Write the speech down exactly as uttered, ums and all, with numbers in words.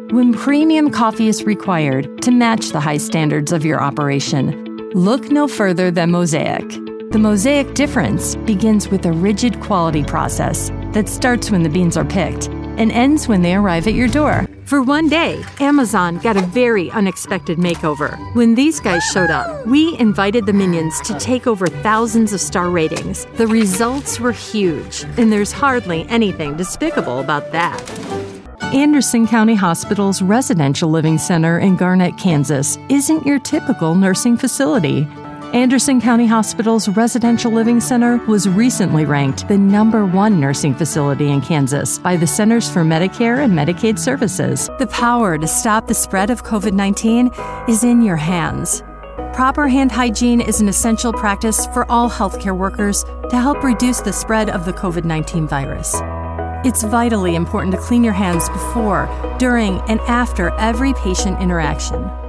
When premium coffee is required to match the high standards of your operation, look no further than Mosaic. The Mosaic difference begins with a rigid quality process that starts when the beans are picked and ends when they arrive at your door. For one day, Amazon got a very unexpected makeover. When these guys showed up, we invited the minions to take over thousands of star ratings. The results were huge, and there's hardly anything despicable about that. Anderson County Hospital's Residential Living Center in Garnett, Kansas, isn't your typical nursing facility. Anderson County Hospital's Residential Living Center was recently ranked the number one nursing facility in Kansas by the Centers for Medicare and Medicaid Services. The power to stop the spread of covid nineteen is in your hands. Proper hand hygiene is an essential practice for all healthcare workers to help reduce the spread of the covid nineteen virus. It's vitally important to clean your hands before, during, and after every patient interaction.